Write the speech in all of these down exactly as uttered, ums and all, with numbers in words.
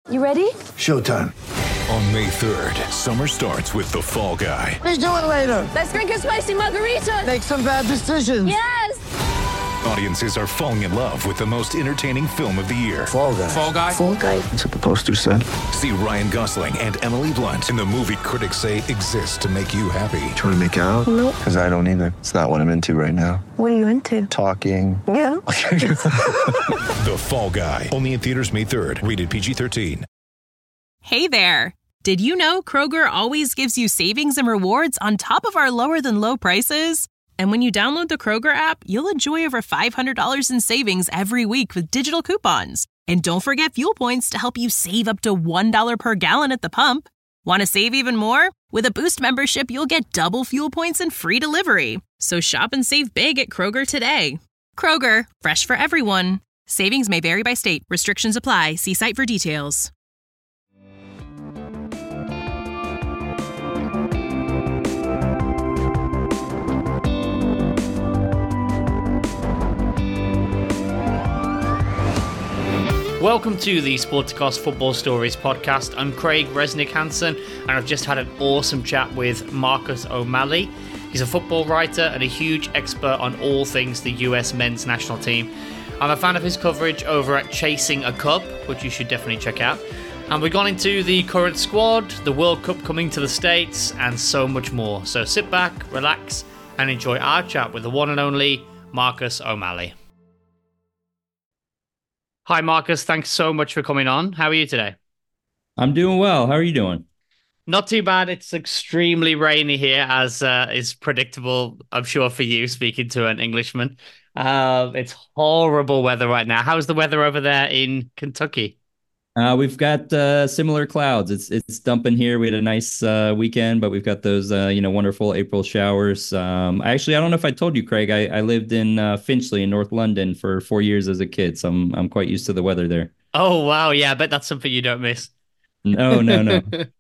You ready? Showtime. On May third, summer starts with The Fall Guy. Let's do it later. Let's drink a spicy margarita. Make some bad decisions. Yes! Audiences are falling in love with the most entertaining film of the year. Fall Guy. Fall Guy? Fall Guy. That's what the poster said. See Ryan Gosling and Emily Blunt in the movie critics say exists to make you happy. Trying to make it out? Nope. Because I don't either. It's not what I'm into right now. What are you into? Talking. Yeah. The Fall Guy. Only in theaters May third. Rated P G thirteen. Hey there. Did you know Kroger always gives you savings and rewards on top of our lower than low prices? And when you download the Kroger app, you'll enjoy over five hundred dollars in savings every week with digital coupons. And don't forget fuel points to help you save up to one dollar per gallon at the pump. Want to save even more? With a Boost membership, you'll get double fuel points and free delivery. So shop and save big at Kroger today. Kroger, fresh for everyone. Savings may vary by state. Restrictions apply. See site for details. Welcome to the Sporticos Football Stories podcast. I'm Craig Resnick Hansen, and I've just had an awesome chat with Marcus O'Malley. He's a football writer and a huge expert on all things the U S men's national team. I'm a fan of his coverage over at Chasing a Cup, which you should definitely check out. And we've gone into the current squad, the World Cup coming to the States, and so much more. So sit back, relax, and enjoy our chat with the one and only Marcus O'Malley. Hi, Marcus. Thanks so much for coming on. How are you today? I'm doing well. How are you doing? Not too bad. It's extremely rainy here, as uh, is predictable, I'm sure, for you, speaking to an Englishman. Uh, it's horrible weather right now. How's the weather over there in Kentucky? Uh, we've got uh, similar clouds. It's it's dumping here. We had a nice uh, weekend, but we've got those uh, you know wonderful April showers. Um, actually, I don't know if I told you, Craig. I, I lived in uh, Finchley in North London for four years as a kid, so I'm I'm quite used to the weather there. Oh wow, yeah, I bet that's something you don't miss. No, no, no.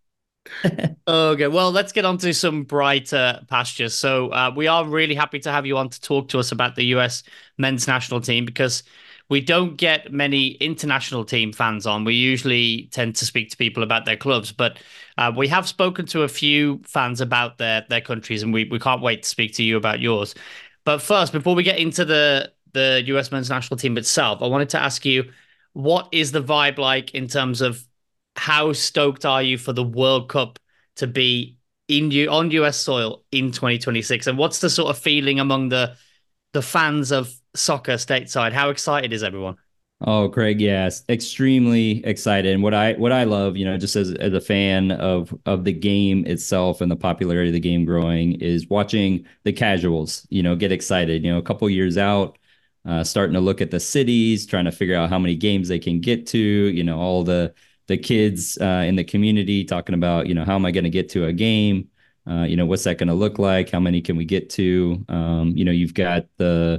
Okay, well, let's get on to some brighter pastures. So uh, we are really happy to have you on to talk to us about the U S men's national team, because we don't get many international team fans on. We usually tend to speak to people about their clubs, but uh, we have spoken to a few fans about their their countries, and we, we can't wait to speak to you about yours. But first, before we get into the, the U S men's national team itself, I wanted to ask you, what is the vibe like in terms of how stoked are you for the World Cup to be in you on U S soil in twenty twenty-six? And what's the sort of feeling among the the fans of soccer stateside? How excited is everyone? Oh, Craig, yes, extremely excited. And what I what I love, you know, just as, as a fan of of the game itself and the popularity of the game growing, is watching the casuals, you know, get excited. You know, a couple years out, uh, starting to look at the cities, trying to figure out how many games they can get to. You know, all the the kids uh, in the community talking about, you know, how am I going to get to a game? Uh, you know, what's that going to look like? How many can we get to? Um, you know, you've got the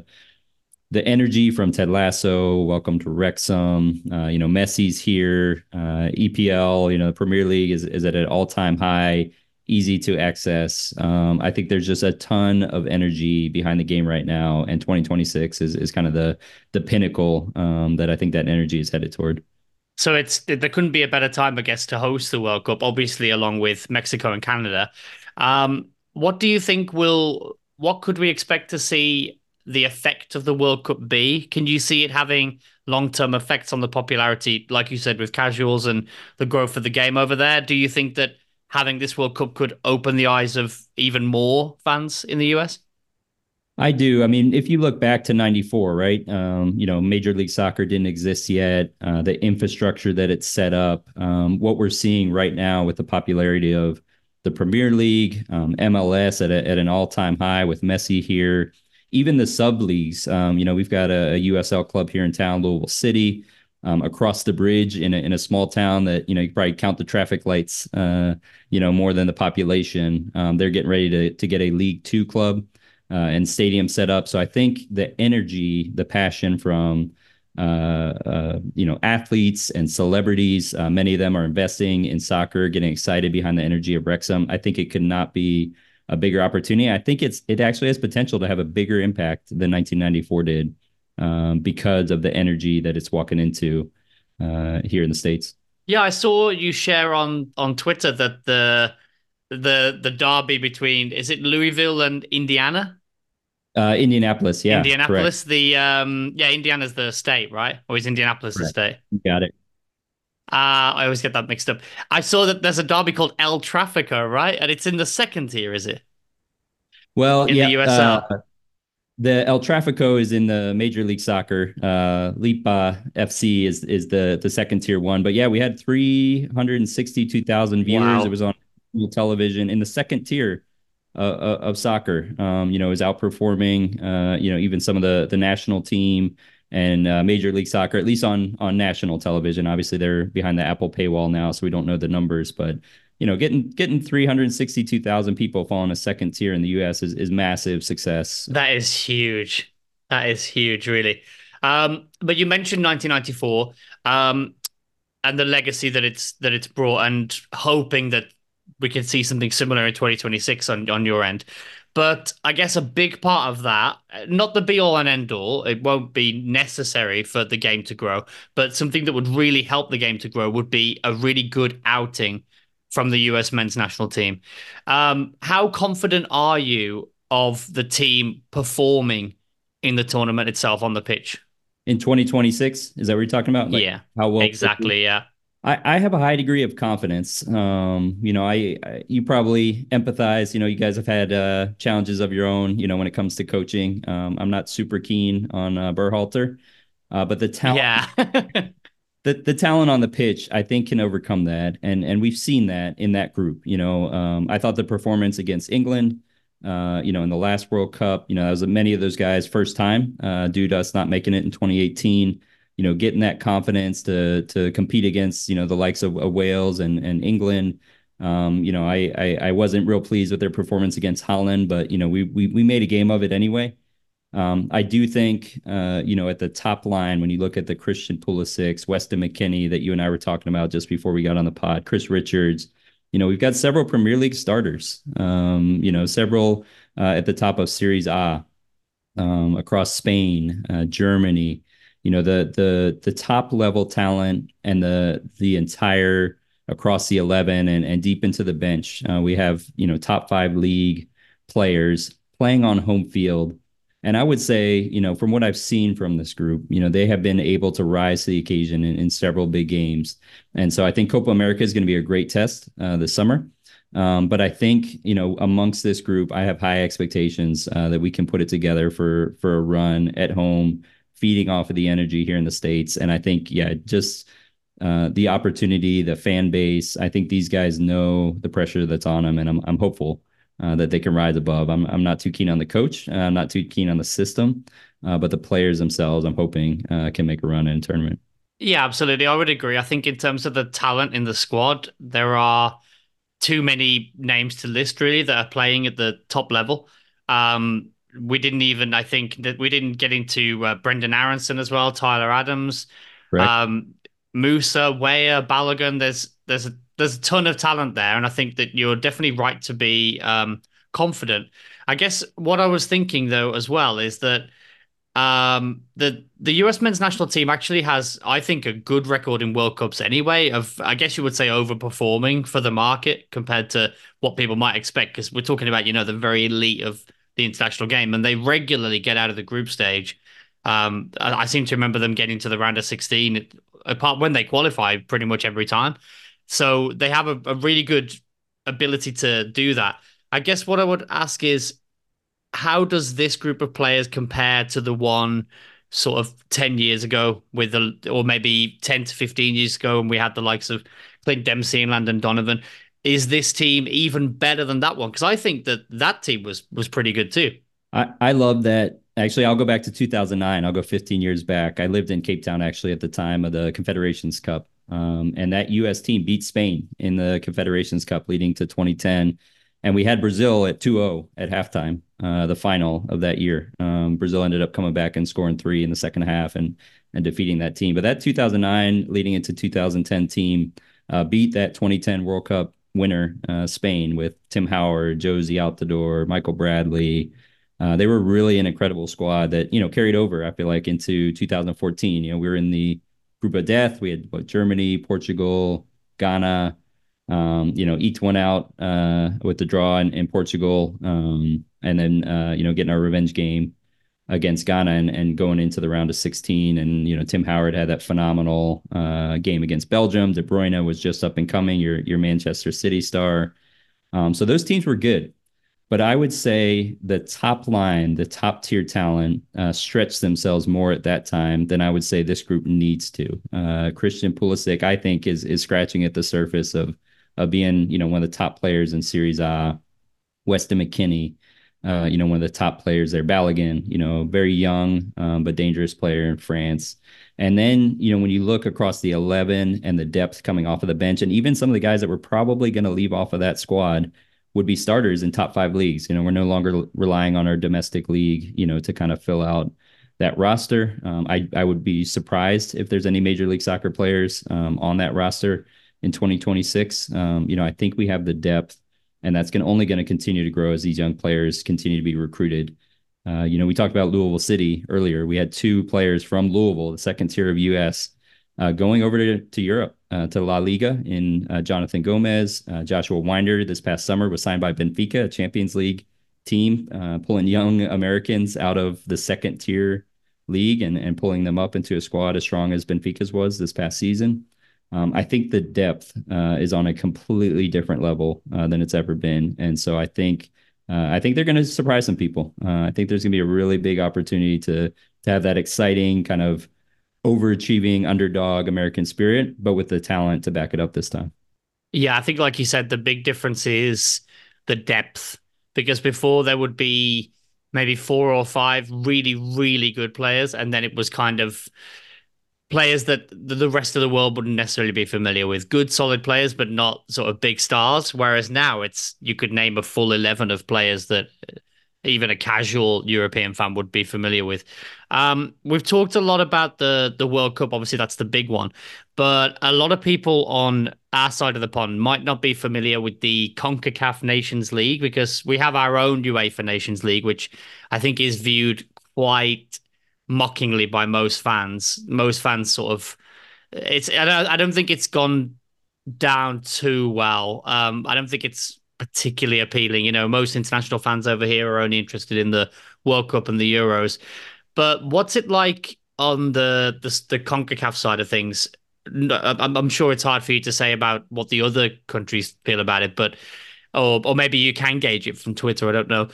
the energy from Ted Lasso, welcome to Wrexham. Uh, you know, Messi's here. Uh, E P L, you know, the Premier League is, is at an all-time high, easy to access. Um, I think there's just a ton of energy behind the game right now, and twenty twenty-six is is kind of the the pinnacle um, that I think that energy is headed toward. So it's there couldn't be a better time, I guess, to host the World Cup, obviously, along with Mexico and Canada. Um, what do you think will, what could we expect to see the effect of the World Cup be? Can you see it having long-term effects on the popularity, like you said, with casuals and the growth of the game over there? Do you think that having this World Cup could open the eyes of even more fans in the U S? I do. I mean, if you look back to ninety-four, right? Um, you know, Major League Soccer didn't exist yet. Uh, the infrastructure that it's set up, um, what we're seeing right now with the popularity of the Premier League, um, M L S at, a, at an all-time high with Messi here, even the sub leagues. Um, you know, we've got a, a U S L club here in town, Louisville City, um, across the bridge in a, in a small town that, you know, you probably count the traffic lights, uh, you know, more than the population. Um, they're getting ready to to get a League Two club. Uh, and stadium set up. So I think the energy, the passion from, uh, uh, you know, athletes and celebrities, uh, many of them are investing in soccer, getting excited behind the energy of Wrexham. I think it could not be a bigger opportunity. I think it's it actually has potential to have a bigger impact than nineteen ninety-four did um, because of the energy that it's walking into uh, here in the States. Yeah, I saw you share on on Twitter that the the the derby between, is it Louisville and Indiana? Uh, Indianapolis, yeah, correct. Indianapolis, the um yeah, Indiana's the state, right? Or is Indianapolis the Correct. state? You got it. Uh, I always get that mixed up. I saw that there's a derby called El Trafico, right? And it's in the second tier, is it? Well, In the yeah, uh, U S L. the El Trafico is in the Major League Soccer. Uh, Lipa F C is is the the second tier one. But yeah, we had three hundred sixty-two thousand viewers. It Wow. was on television in the second tier uh, uh, of soccer. Um, you know, is outperforming uh, you know, even some of the the national team and uh, Major League Soccer, at least on on national television. Obviously, they're behind the Apple paywall now, so we don't know the numbers, but you know, getting getting three hundred sixty-two thousand people following a second tier in the U S is is massive success. That is huge. That is huge, really. Um, but you mentioned nineteen ninety-four, um, and the legacy that it's that it's brought, and hoping that we can see something similar in twenty twenty-six on on your end. But I guess a big part of that, not the be all and end all, it won't be necessary for the game to grow, but something that would really help the game to grow would be a really good outing from the U S men's national team. Um, how confident are you of the team performing in the tournament itself on the pitch? In twenty twenty-six, is that what you're talking about? Like Yeah, how well? exactly. Yeah. I, I have a high degree of confidence. Um, you know, I, I you probably empathize. You know, you guys have had uh, challenges of your own. You know, when it comes to coaching, um, I'm not super keen on uh, Berhalter, uh, but the talent, Yeah. the the talent on the pitch, I think, can overcome that, and and we've seen that in that group. You know, um, I thought the performance against England, uh, you know, in the last World Cup, you know, that was many of those guys' first time uh, due to us not making it in twenty eighteen. You know, getting that confidence to to compete against, you know, the likes of, of Wales and and England. Um, you know, I, I I wasn't real pleased with their performance against Holland, but you know, we we we made a game of it anyway. Um, I do think, uh, you know, at the top line, when you look at the Christian Pulisic, Weston McKennie that you and I were talking about just before we got on the pod, Chris Richards, you know, we've got several Premier League starters, um, you know, several uh, at the top of Series A um, across Spain, uh, Germany, you know, the the the top level talent and the the entire across the eleven and, and deep into the bench. Uh, we have, you know, top five league players playing on home field. And I would say, you know, from what I've seen from this group, you know, they have been able to rise to the occasion in, in several big games. And so I think Copa America is going to be a great test uh, this summer. Um, but I think, you know, amongst this group, I have high expectations uh, that we can put it together for for a run at home, feeding off of the energy here in the States. And I think, yeah, just uh, the opportunity, the fan base, I think these guys know the pressure that's on them. And I'm I'm hopeful uh, that they can rise above. I'm I'm not too keen on the coach. Uh, I'm not too keen on the system, uh, but the players themselves, I'm hoping uh, can make a run in a tournament. Yeah, absolutely. I would agree. I think in terms of the talent in the squad, there are too many names to list really that are playing at the top level. Um, we didn't even, I think that we didn't get into uh, Brendan Aronson as well, Tyler Adams, Correct. um, Musa, Weah, Balogun. There's there's a, there's a ton of talent there, and I think that you're definitely right to be um, confident. I guess what I was thinking though as well is that um, the the U S men's national team actually has, I think, a good record in World Cups anyway. Of I guess you would say overperforming for the market compared to what people might expect, because we're talking about, you know, the very elite of the international game, and they regularly get out of the group stage. Um, I, I seem to remember them getting to the round of sixteen, apart when they qualify pretty much every time. So they have a, a really good ability to do that. I guess what I would ask is, how does this group of players compare to the one sort of ten years ago with the, or maybe ten to fifteen years ago when we had the likes of Clint Dempsey and Landon Donovan? Is this team even better than that one? Because I think that that team was was pretty good too. I, I love that. Actually, I'll go back to two thousand nine. I'll go fifteen years back. I lived in Cape Town actually at the time of the Confederations Cup. Um, and that U S team beat Spain in the Confederations Cup leading to twenty ten. And we had Brazil at two oh at halftime, uh, the final of that year. Um, Brazil ended up coming back and scoring three in the second half and and defeating that team. But that two thousand nine leading into two thousand ten team uh, beat that twenty ten World Cup winner, uh, Spain, with Tim Howard, Josie Altidore, Michael Bradley. Uh, they were really an incredible squad that, you know, carried over, I feel like, into two thousand fourteen. You know, we were in the group of death. We had what, Germany, Portugal, Ghana, um, you know, eked one out uh, with the draw in, in Portugal, um, and then uh, you know, getting our revenge game against Ghana and, and going into the round of sixteen. And you know, Tim Howard had that phenomenal uh, game against Belgium. De Bruyne was just up and coming, your your Manchester City star. Um, so those teams were good. But I would say the top line, the top tier talent, uh, stretched themselves more at that time than I would say this group needs to. Uh, Christian Pulisic, I think, is is scratching at the surface of of being, you know, one of the top players in Serie A. Weston McKennie, uh, you know, one of the top players there. Balogun, you know, very young um, but dangerous player in France. And then, you know, when you look across the eleven and the depth coming off of the bench, and even some of the guys that were probably going to leave off of that squad would be starters in top five leagues. You know, we're no longer relying on our domestic league, you know, to kind of fill out that roster. Um, I, I would be surprised if there's any Major League Soccer players um, on that roster in twenty twenty-six. Um, you know, I think we have the depth, and that's going only going to continue to grow as these young players continue to be recruited. Uh, you know, we talked about Louisville City earlier. We had two players from Louisville, the second tier of U S, uh, going over to, to Europe, uh, to La Liga in uh, Jonathan Gomez. Uh, Joshua Winder this past summer was signed by Benfica, a Champions League team, uh, pulling young Americans out of the second tier league and, and pulling them up into a squad as strong as Benfica's was this past season. Um, I think the depth uh, is on a completely different level uh, than it's ever been. And so I think uh, I think they're going to surprise some people. Uh, I think there's going to be a really big opportunity to to have that exciting kind of overachieving underdog American spirit, but with the talent to back it up this time. Yeah, I think like you said, the big difference is the depth, because before there would be maybe four or five really, really good players, and then it was kind of players that the rest of the world wouldn't necessarily be familiar with. Good, solid players, but not sort of big stars. Whereas now it's, you could name a full eleven of players that even a casual European fan would be familiar with. Um, we've talked a lot about the, the World Cup. Obviously, that's the big one. But a lot of people on our side of the pond might not be familiar with the CONCACAF Nations League, because we have our own UEFA Nations League, which I think is viewed quite mockingly by most fans. Most fans sort of, it's, I don't, I don't think it's gone down too well. Um, I don't think it's particularly appealing. You know, most international fans over here are only interested in the World Cup and the Euros. But what's it like on the the, the CONCACAF side of things? I'm, I'm sure it's hard for you to say about what the other countries feel about it, but or or maybe you can gauge it from Twitter. I don't know.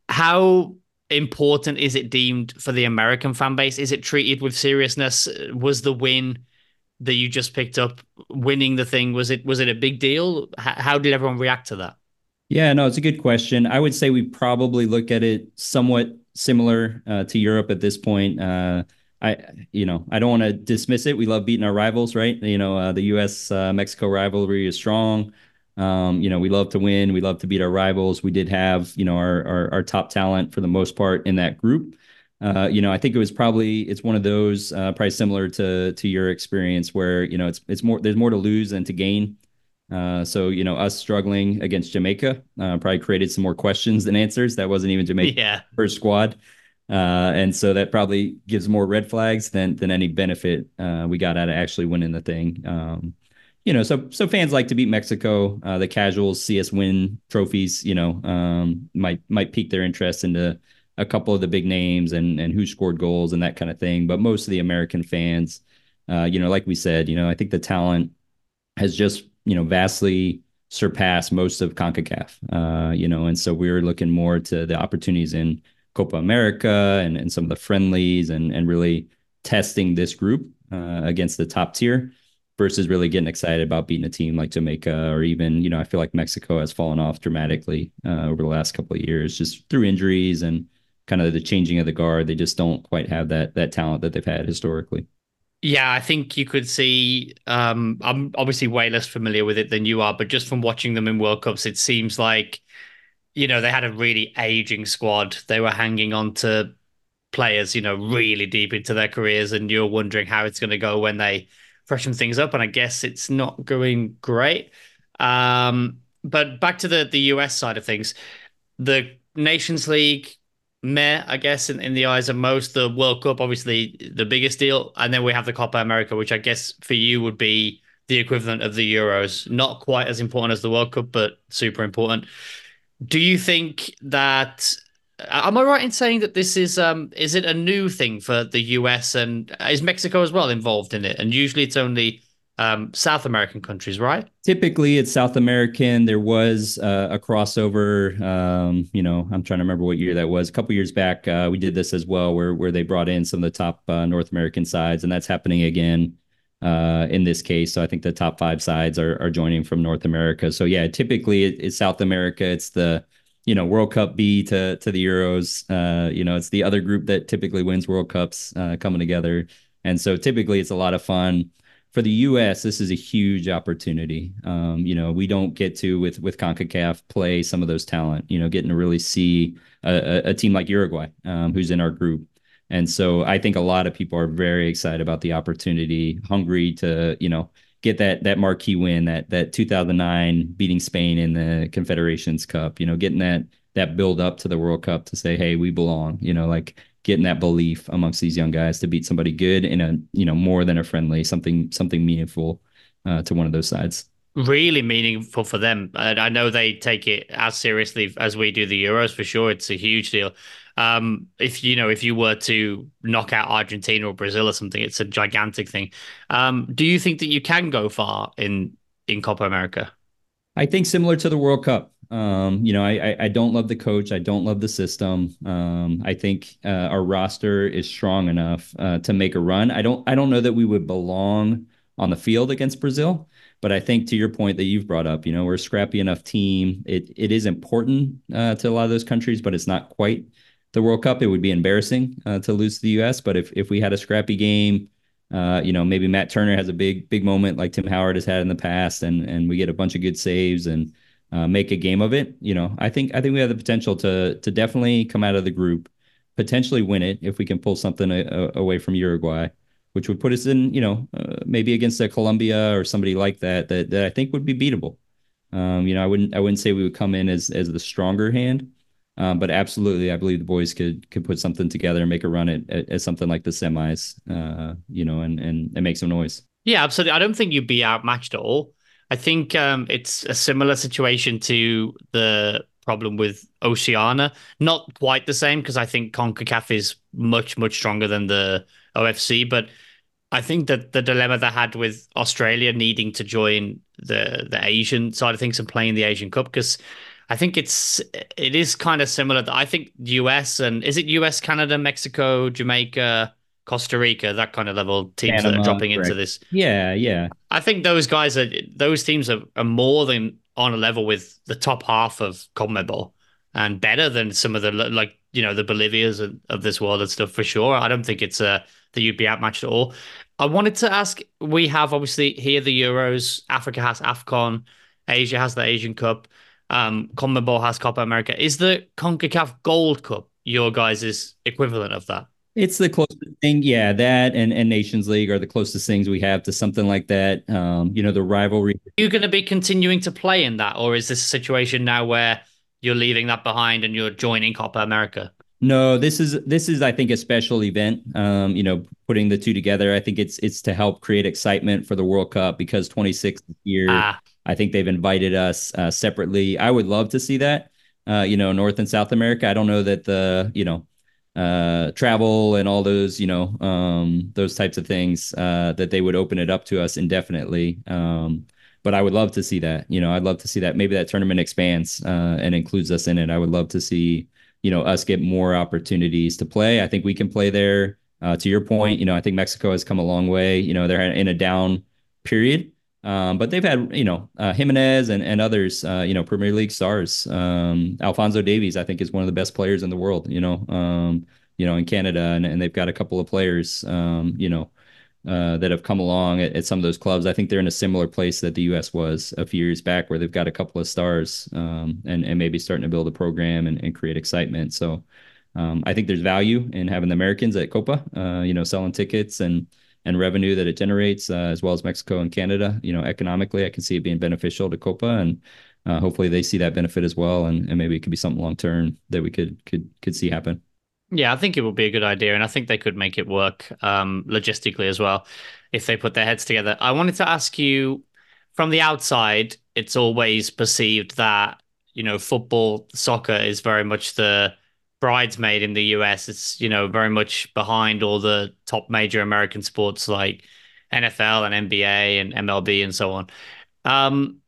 How important is it deemed for the American fan base? Is it treated with seriousness? Was the win that you just picked up, winning the thing, was it was it a big deal? H- how did everyone react to that? Yeah, no, it's a good question. I would say we probably look at it somewhat similar uh, to Europe at this point. Uh, I, you know, I don't want to dismiss it. We love beating our rivals, right? You know, uh, the U S uh, Mexico rivalry is strong. Um, you know, we love to win. We love to beat our rivals. We did have, you know, our our, our top talent for the most part in that group. Uh, you know, I think it was probably, it's one of those uh, probably similar to to your experience where, you know, it's it's more, there's more to lose than to gain. Uh, so, you know, us struggling against Jamaica uh, probably created some more questions than answers. That wasn't even Jamaica's yeah. first squad. Uh, and so that probably gives more red flags than than any benefit uh, we got out of actually winning the thing. Um, you know, so so fans like to beat Mexico. Uh, the casuals see us win trophies, you know, um, might might pique their interest into a couple of the big names and and who scored goals and that kind of thing. But most of the American fans, uh, you know, like we said, you know, I think the talent has just, you know, vastly surpassed most of CONCACAF, uh, you know, and so we're looking more to the opportunities in Copa America and, and some of the friendlies and, and really testing this group uh, against the top tier versus really getting excited about beating a team like Jamaica or even, you know, I feel like Mexico has fallen off dramatically uh, over the last couple of years, just through injuries and kind of the changing of the guard. They just don't quite have that that talent that they've had historically. Yeah, I think you could see, um, I'm obviously way less familiar with it than you are, but just from watching them in World Cups, it seems like, you know, they had a really aging squad. They were hanging on to players, you know, really deep into their careers, and you're wondering how it's going to go when they freshen things up. And I guess it's not going great. Um, but back to the, the U S side of things, the Nations League, meh, I guess, in, in the eyes of most. The World Cup, obviously, the biggest deal. And then we have the Copa America, which I guess for you would be the equivalent of the Euros. Not quite as important as the World Cup, but super important. Do you think that am I right in saying that this is um is it a new thing for the U S, and is Mexico as well involved in it? And usually it's only um South American countries, right? Typically, it's South American. There was uh, a crossover. Um, you know, I'm trying to remember what year that was. A couple years back, uh, we did this as well, where where they brought in some of the top uh, North American sides, and that's happening again uh, in this case. So I think the top five sides are are joining from North America. So yeah, typically it, it's South America. It's the you know World Cup B to to the Euros. Uh, you know, it's the other group that typically wins World Cups uh, coming together, and so typically it's a lot of fun. For the U S, this is a huge opportunity. Um, you know, we don't get to with with CONCACAF play some of those talent. You know, getting to really see a, a, a team like Uruguay, um, who's in our group, and so I think a lot of people are very excited about the opportunity, hungry to you know get that that marquee win, that that two thousand nine beating Spain in the Confederations Cup. You know, getting that that build up to the World Cup to say, hey, we belong. You know, like getting that belief amongst these young guys to beat somebody good in a, you know, more than a friendly, something, something meaningful uh, to one of those sides. Really meaningful for them. And I know they take it as seriously as we do the Euros, for sure. It's a huge deal. Um, if, you know, if you were to knock out Argentina or Brazil or something, it's a gigantic thing. Um, do you think that you can go far in, in Copa America? I think similar to the World Cup. Um, you know, I, I don't love the coach. I don't love the system. Um, I think uh, our roster is strong enough uh, to make a run. I don't I don't know that we would belong on the field against Brazil, but I think to your point that you've brought up, you know, we're a scrappy enough team. It it is important uh, to a lot of those countries, but it's not quite the World Cup. It would be embarrassing uh, to lose to the U S. But if if we had a scrappy game, uh, you know, maybe Matt Turner has a big big moment like Tim Howard has had in the past, and and we get a bunch of good saves and Uh, make a game of it. You know, I think I think we have the potential to to definitely come out of the group, potentially win it if we can pull something a, a, away from Uruguay, which would put us in, you know, uh, maybe against a Colombia or somebody like that that that I think would be beatable. Um, you know, I wouldn't I wouldn't say we would come in as as the stronger hand, um, but absolutely, I believe the boys could could put something together and make a run at, at, at something like the semis. Uh, you know, and and and make some noise. Yeah, absolutely. I don't think you'd be outmatched at all. I think um, it's a similar situation to the problem with Oceania. Not quite the same, because I think CONCACAF is much, much stronger than the O F C. But I think that the dilemma they had with Australia needing to join the the Asian side of things and playing the Asian Cup, because I think it's it is kind of similar. I think U S and is it U S, Canada, Mexico, Jamaica, Costa Rica, that kind of level teams Panama, that are dropping correct. into this. Yeah, yeah. I think those guys are those teams are, are more than on a level with the top half of CONMEBOL and better than some of the like you know the Bolivias of, of this world and stuff for sure. I don't think it's uh that you'd be outmatched at all. I wanted to ask. We have obviously here the Euros. Africa has AFCON. Asia has the Asian Cup. Um, CONMEBOL has Copa America. Is the CONCACAF Gold Cup your guys' equivalent of that? It's the closest thing, yeah. That and, and Nations League are the closest things we have to something like that. Um, you know, the rivalry. Are you going to be continuing to play in that, or is this a situation now where you're leaving that behind and you're joining Copa America? No, this is this is I think a special event. Um, you know, putting the two together, I think it's it's to help create excitement for the World Cup, because twenty-six year. Ah. I think they've invited us uh, separately. I would love to see that. Uh, you know, North and South America. I don't know that the you know. uh, travel and all those, you know, um, those types of things, uh, that they would open it up to us indefinitely. Um, but I would love to see that, you know, I'd love to see that maybe that tournament expands, uh, and includes us in it. I would love to see, you know, us get more opportunities to play. I think we can play there. Uh, to your point, you know, I think Mexico has come a long way. You know, they're in a down period. Um, but they've had, you know, uh, Jimenez and, and others, uh, you know, Premier League stars. Um, Alphonso Davies, I think, is one of the best players in the world, you know, um, you know, in Canada. And, and they've got a couple of players, um, you know, uh, that have come along at, at some of those clubs. I think they're in a similar place that the U S was a few years back, where they've got a couple of stars, um, and, and maybe starting to build a program and, and create excitement. So um, I think there's value in having the Americans at Copa, uh, you know, selling tickets and, and revenue that it generates, uh, as well as Mexico and Canada. You know, economically, I can see it being beneficial to Copa, and uh, hopefully they see that benefit as well. And, and maybe it could be something long term that we could could could see happen. Yeah, I think it would be a good idea, and I think they could make it work um, logistically as well if they put their heads together. I wanted to ask you, from the outside, it's always perceived that, you know, football, soccer is very much the bridesmaid in the U S. It's, you know, very much behind all the top major American sports like N F L and N B A and M L B and so on. Um,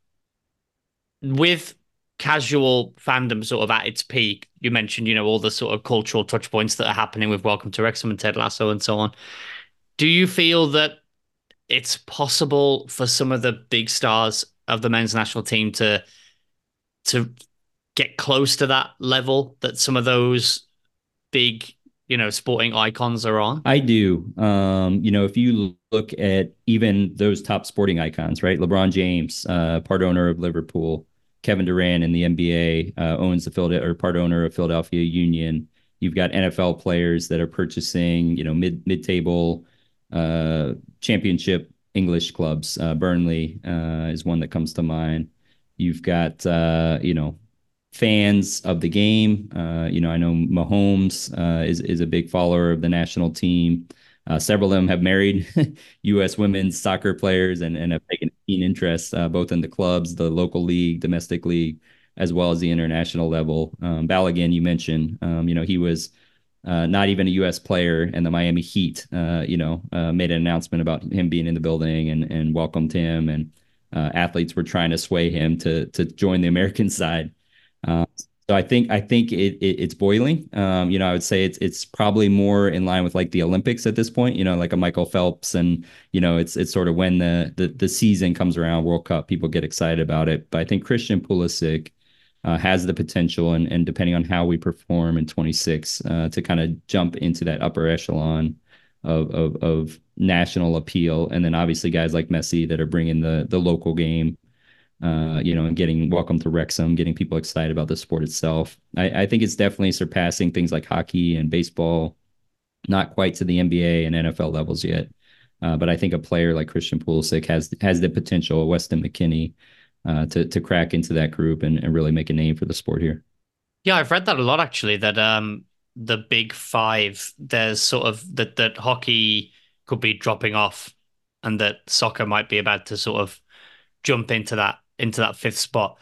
with casual fandom sort of at its peak, you mentioned, you know, all the sort of cultural touch points that are happening with Welcome to Wrexham and Ted Lasso and so on. Do you feel that it's possible for some of the big stars of the men's national team to to get close to that level that some of those big, you know, sporting icons are on? I do. Um, you know, if you look at even those top sporting icons, right? LeBron James, uh, part owner of Liverpool, Kevin Durant in the N B A, uh, owns the Philadelphia or part owner of Philadelphia Union. You've got N F L players that are purchasing, you know, mid mid table uh, championship English clubs. Uh, Burnley uh, is one that comes to mind. You've got, uh, you know, fans of the game. Uh, you know, I know Mahomes uh, is is a big follower of the national team. Uh, several of them have married U S women's soccer players and, and have taken a keen interest uh, both in the clubs, the local league, domestic league, as well as the international level. Um, Balogun, you mentioned, um, you know, he was uh, not even a U S player, and the Miami Heat, uh, you know, uh, made an announcement about him being in the building and and welcomed him, and uh, athletes were trying to sway him to to join the American side. Uh, so I think I think it, it it's boiling. Um, you know, I would say it's it's probably more in line with like the Olympics at this point. You know, like a Michael Phelps, and you know, it's it's sort of when the the the season comes around, World Cup, people get excited about it. But I think Christian Pulisic uh, has the potential, and and depending on how we perform in twenty-six, uh, to kind of jump into that upper echelon of of of national appeal, and then obviously guys like Messi that are bringing the the local game. Uh, you know, and getting Welcome to Wrexham, getting people excited about the sport itself. I, I think it's definitely surpassing things like hockey and baseball, not quite to the N B A and N F L levels yet. Uh, but I think a player like Christian Pulisic has has the potential, Weston McKennie, uh, to to crack into that group and, and really make a name for the sport here. Yeah, I've read that a lot actually, that um the big five, there's sort of that that hockey could be dropping off and that soccer might be about to sort of jump into that into that fifth spot.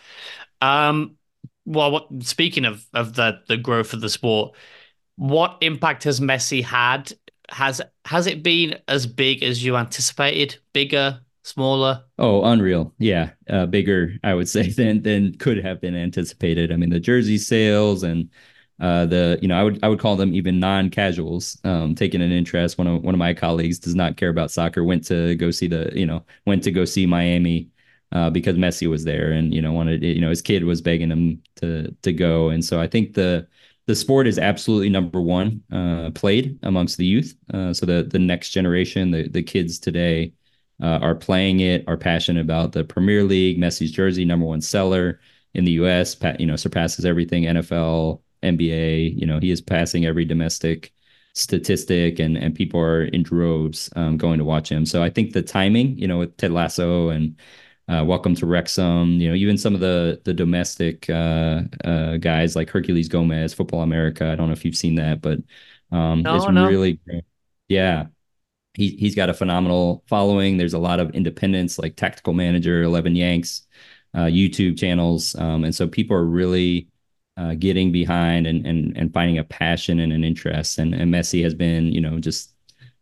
Um, well, what, speaking of of the the growth of the sport, what impact has Messi had? Has has it been as big as you anticipated? Bigger, smaller? Oh, unreal. Yeah. Uh, bigger, I would say, than than could have been anticipated. I mean, the jersey sales and uh, the, you know, I would I would call them even non-casuals, um, taking an interest. One of one of my colleagues does not care about soccer, went to go see the, you know, went to go see Miami uh, because Messi was there, and, you know, wanted, you know, his kid was begging him to to go. And so I think the the sport is absolutely number one uh, played amongst the youth. Uh, so the the next generation, the the kids today, uh, are playing it, are passionate about the Premier League. Messi's jersey, number one seller in the U S, you know, surpasses everything N F L, N B A. You know, he is passing every domestic statistic, and and people are in droves um, going to watch him. So I think the timing, you know, with Ted Lasso and uh, Welcome to Wrexham, you know, even some of the the domestic uh, uh, guys like Herculez Gomez, Football America. I don't know if you've seen that, but um, No, it's no. really great. Yeah. He, he's got a phenomenal following. There's a lot of independents like Tactical Manager, eleven Yanks, uh, YouTube channels. Um, and so people are really uh, getting behind and, and, and finding a passion and an interest. And, and Messi has been, you know, just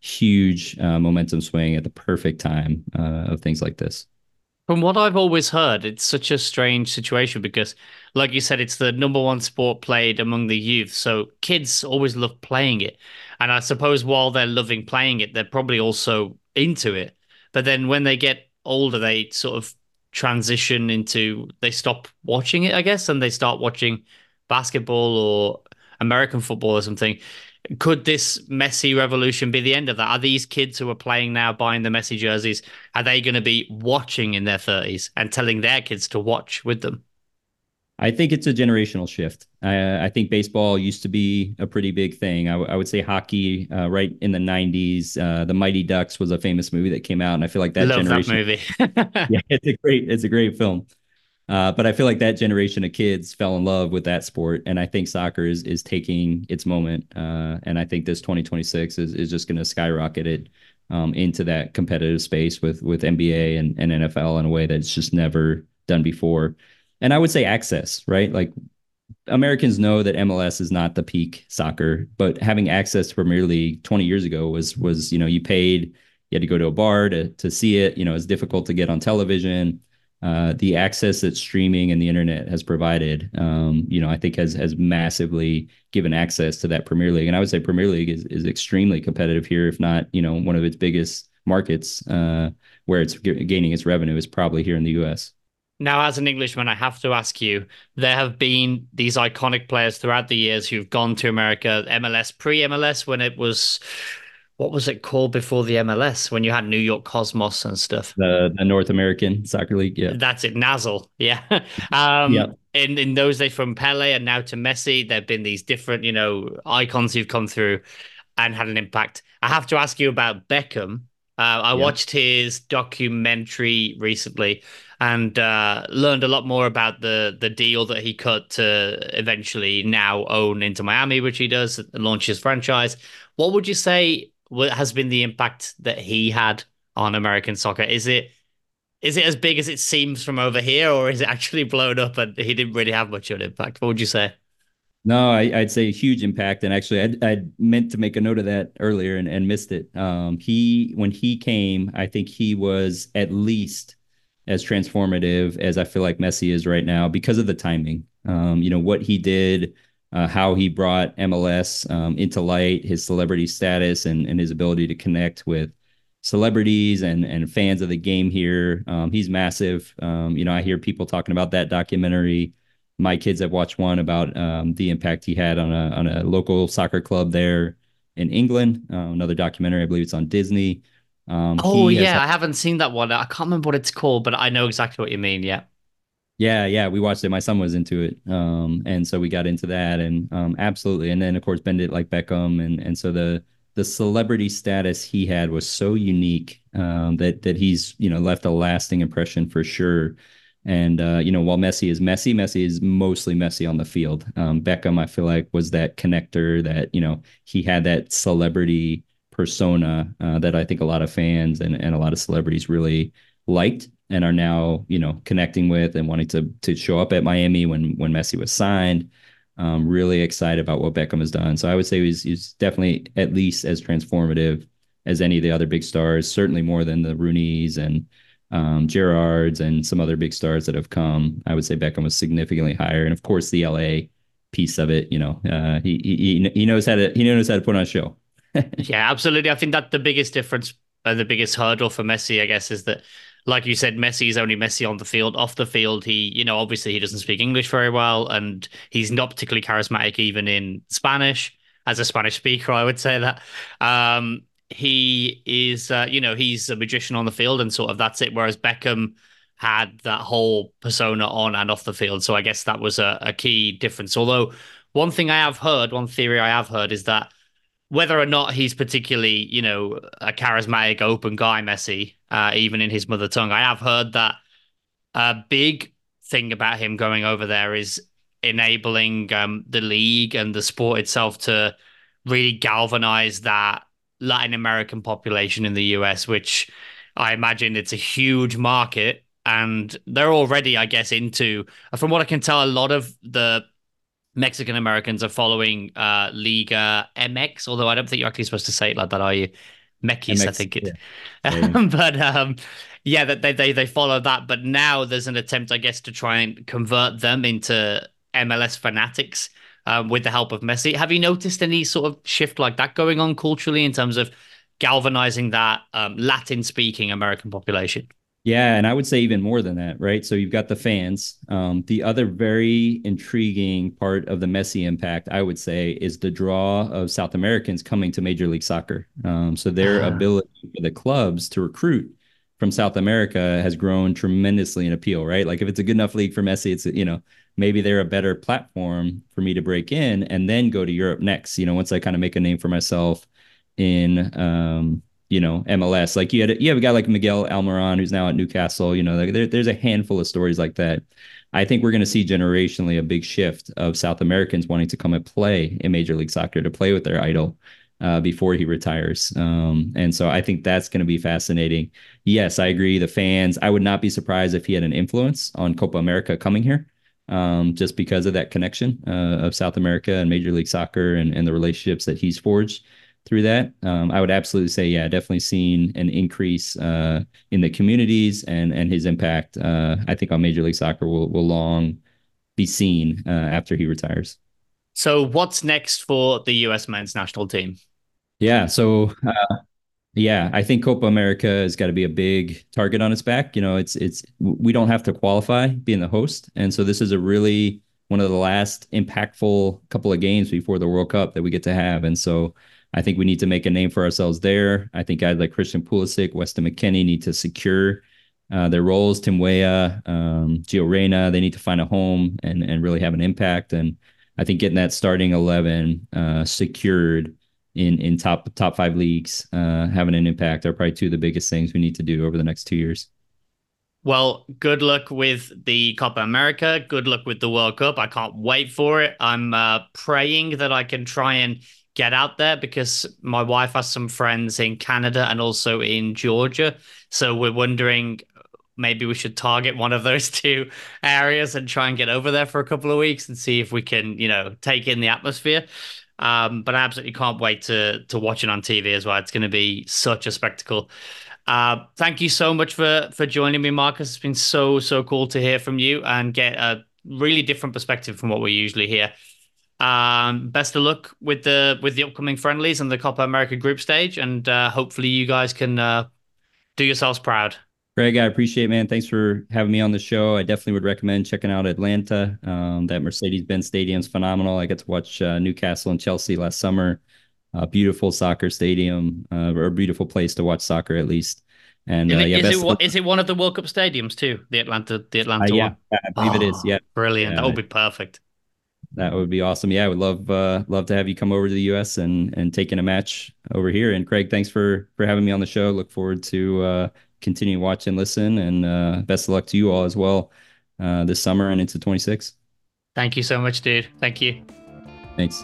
huge uh, momentum swing at the perfect time uh, of things like this. From what I've always heard, it's such a strange situation because, like you said, it's the number one sport played among the youth. So kids always love playing it. And I suppose while they're loving playing it, they're probably also into it. But then when they get older, they sort of transition into, they stop watching it, I guess, and they start watching basketball or American football or something. Could this Messi revolution be the end of that? Are these kids who are playing now, buying the Messi jerseys, are they going to be watching in their thirties and telling their kids to watch with them? I think it's a generational shift. I, I think baseball used to be a pretty big thing. I, w- I would say hockey, uh, right in the nineties. Uh, the Mighty Ducks was a famous movie that came out, and I feel like that Love generation. that movie. Yeah, it's a great, it's a great film. Uh, but I feel like that generation of kids fell in love with that sport, and I think soccer is is taking its moment. Uh, and I think this twenty twenty-six is is just going to skyrocket it um, into that competitive space with with N B A and, and N F L in a way that's just never done before. And I would say access, right? Like Americans know that M L S is not the peak soccer, but having access to Premier League twenty years ago was was you know you paid, you had to go to a bar to to see it. You know, it's difficult to get on television. Uh, the access that streaming and the internet has provided, um, you know, I think has has massively given access to that Premier League. And I would say Premier League is is extremely competitive here, if not, you know, one of its biggest markets uh, where it's g- gaining its revenue is probably here in the U S. Now, as an Englishman, I have to ask you, there have been these iconic players throughout the years who've gone to America, M L S, pre-M L S, when it was, what was it called before the M L S, when you had New York Cosmos and stuff? The, the North American Soccer League, yeah. That's it, N A S L, yeah. um, yeah. In, in those days, from Pele and now to Messi, there have been these different, you know, icons who've come through and had an impact. I have to ask you about Beckham. Uh, I yeah. watched his documentary recently and uh, learned a lot more about the the deal that he cut to eventually now own Inter Miami, which he does, and launch his franchise. What would you say has been the impact that he had on American soccer? Is it is it as big as it seems from over here, or is it actually blown up and he didn't really have much of an impact? What would you say? No, I, I'd say a huge impact. And actually, I'd, I'd meant to make a note of that earlier and, and missed it. Um, he, when he came, I think he was at least as transformative as I feel like Messi is right now because of the timing. Um, you know, what he did, uh, how he brought M L S um, into light, his celebrity status and, and his ability to connect with celebrities and, and fans of the game here. Um, he's massive. Um, you know, I hear people talking about that documentary. My kids have watched one about um, the impact he had on a on a local soccer club there in England. Uh, another documentary, I believe it's on Disney. Um, oh yeah, had, I haven't seen that one. I can't remember what it's called, but I know exactly what you mean. Yeah, yeah, yeah. We watched it. My son was into it, um, and so we got into that, and um, absolutely. And then of course, Bend It Like Beckham, and and so the the celebrity status he had was so unique um, that that he's you know left a lasting impression for sure. And, uh, you know, while Messi is Messi, Messi is mostly Messi on the field. Um, Beckham, I feel like, was that connector that, you know, he had that celebrity persona uh, that I think a lot of fans and, and a lot of celebrities really liked and are now, you know, connecting with and wanting to to show up at Miami when when Messi was signed. Um, really excited about what Beckham has done. So I would say he's, he's definitely at least as transformative as any of the other big stars, certainly more than the Rooneys and um, Gerrards and some other big stars that have come. I would say Beckham was significantly higher. And of course, the L A piece of it, you know, uh, he, he, he knows how to, he knows how to put on a show. Yeah, absolutely. I think that the biggest difference and the biggest hurdle for Messi, I guess, is that, like you said, Messi is only Messi on the field. Off the field, he, you know, obviously he doesn't speak English very well, and he's not particularly charismatic even in Spanish. As a Spanish speaker, I would say that. Um, he is, uh, you know, he's a magician on the field, and sort of that's it. Whereas Beckham had that whole persona on and off the field. So I guess that was a, a key difference. Although one thing I have heard, one theory I have heard is that whether or not he's particularly, you know, a charismatic, open guy, Messi, uh, even in his mother tongue, I have heard that a big thing about him going over there is enabling um, the league and the sport itself to really galvanize that Latin American population in the U S, which I imagine it's a huge market. And they're already, I guess, into, from what I can tell, a lot of the Mexican Americans are following uh, Liga M X, although I don't think you're actually supposed to say it like that, are you? Mekis, I think it. Yeah. Yeah. But um, yeah, that they, they they follow that. But now there's an attempt, I guess, to try and convert them into M L S fanatics um, with the help of Messi. Have you noticed any sort of shift like that going on culturally in terms of galvanizing that um, Latin-speaking American population? Yeah, and I would say even more than that, right? So you've got the fans. Um, the other very intriguing part of the Messi impact, I would say, is the draw of South Americans coming to Major League Soccer. Um, so their uh-huh. ability for the clubs to recruit from South America has grown tremendously in appeal, right? Like if it's a good enough league for Messi, it's, you know, maybe they're a better platform for me to break in and then go to Europe next, you know, once I kind of make a name for myself in um you know, M L S. Like you had, a, you have a guy like Miguel Almiron, who's now at Newcastle, you know, like there, there's a handful of stories like that. I think we're going to see generationally a big shift of South Americans wanting to come and play in Major League Soccer, to play with their idol uh, before he retires. Um, and so I think that's going to be fascinating. Yes, I agree. The fans, I would not be surprised if he had an influence on Copa America coming here, um, just because of that connection uh, of South America and Major League Soccer and, and the relationships that he's forged through that. Um, I would absolutely say, yeah, definitely seen an increase uh, in the communities, and and his impact, uh, I think, on Major League Soccer will will long be seen uh, after he retires. So what's next for the U S men's national team? Yeah, so uh, yeah, I think Copa America has got to be a big target on its back. You know, it's it's we don't have to qualify being the host, and so this is a really one of the last impactful couple of games before the World Cup that we get to have, and so I think we need to make a name for ourselves there. I think guys like Christian Pulisic, Weston McKennie need to secure uh, their roles. Tim Weah, um, Gio Reyna, they need to find a home and and really have an impact. And I think getting that starting eleven uh, secured in in top top five leagues, uh, having an impact, are probably two of the biggest things we need to do over the next two years. Well, good luck with the Copa America. Good luck with the World Cup. I can't wait for it. I'm uh, praying that I can try and get out there, because my wife has some friends in Canada and also in Georgia. So we're wondering, maybe we should target one of those two areas and try and get over there for a couple of weeks and see if we can, you know, take in the atmosphere. Um, but I absolutely can't wait to to watch it on T V as well. It's going to be such a spectacle. Uh, thank you so much for for joining me, Marcus. It's been so, so cool to hear from you and get a really different perspective from what we usually hear. Um, best of luck with the with the upcoming friendlies and the Copa America group stage, and uh, hopefully you guys can uh, do yourselves proud. Greg, I appreciate it, man. Thanks for having me on the show. I definitely would recommend checking out Atlanta. Um, that Mercedes-Benz Stadium's phenomenal. I got to watch uh, Newcastle and Chelsea last summer. A uh, beautiful soccer stadium, uh, or a beautiful place to watch soccer, at least. And uh, is, yeah, it, is, it, is it one of the World Cup stadiums too? The Atlanta, the Atlanta uh, yeah, one. I believe oh, it is. Yeah, brilliant. Yeah, that would be perfect. That would be awesome. Yeah, I would love uh, love to have you come over to the U S and and take in a match over here. And Craig, thanks for for having me on the show. Look forward to uh, continuing to watch and listen. And uh, best of luck to you all as well uh, this summer and into twenty-six. Thank you so much, dude. Thank you. Thanks.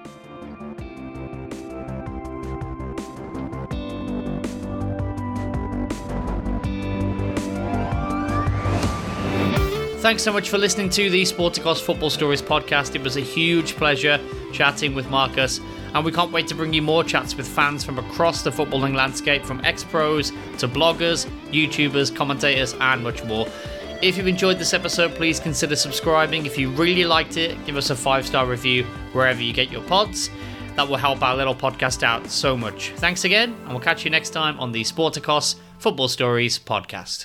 Thanks so much for listening to the Sporticos Football Stories podcast. It was a huge pleasure chatting with Marcus, and we can't wait to bring you more chats with fans from across the footballing landscape, from ex-pros to bloggers, YouTubers, commentators, and much more. If you've enjoyed this episode, please consider subscribing. If you really liked it, give us a five-star review wherever you get your pods. That will help our little podcast out so much. Thanks again, and we'll catch you next time on the Sporticos Football Stories podcast.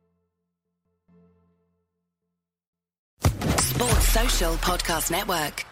Sports Social Podcast Network.